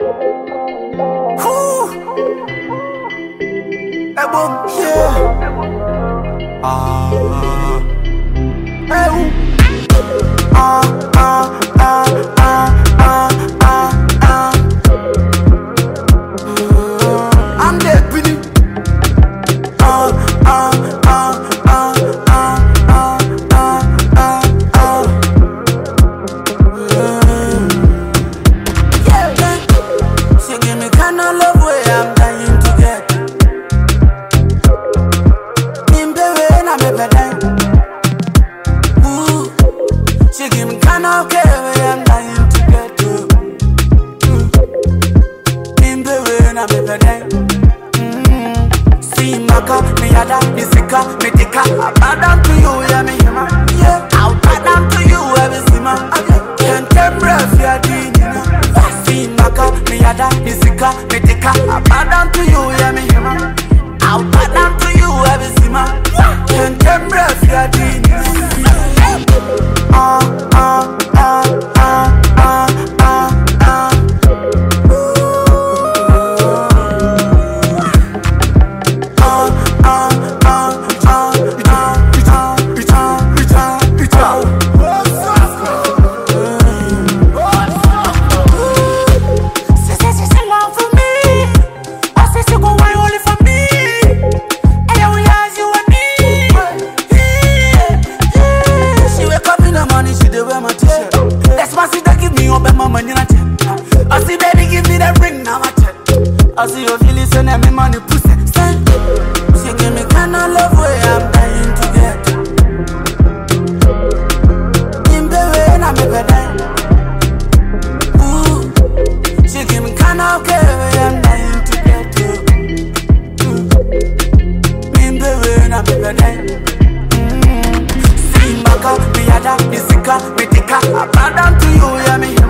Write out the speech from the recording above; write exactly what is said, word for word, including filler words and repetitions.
Ooh. Hey, boom, yeah. Ah. Hey, ooh. Ah, ah, ah, ah, ah, ah, ah. I'm there, Winnie. Ah, ah, ah, ah, ah, ah, ah, ah, ah. Yeah, yeah. She give me kind of love where I'm dying to get. Nimbe when I'm a bad. Ooh, she give me kind of care where I'm dying to get to. Nimbe when I'm a bad. See maka, me yada, me sika, me tika. I bow down to you, yeah me hima. Yeah, I'll bow down to you, every sima. Can't take breath, yeah, dina. See maka, me yada, me sika, me tika. I bow down to you, yeah me hima. I'll bow down to you, every sima. Can't take breath, yeah, dina. Ah, ah, ah, ah, ah, ah, ah. I see baby give me that ring now I check. I see your feelings send me money pussy. Send. She give me kind of love where I'm dying to get. In the way I'm a bad. Ooh, she give me kind of care where I'm dying to get to. In the way I'm a bad. See maka, me yada, me sika, me tika. I bow down to you, yeah me.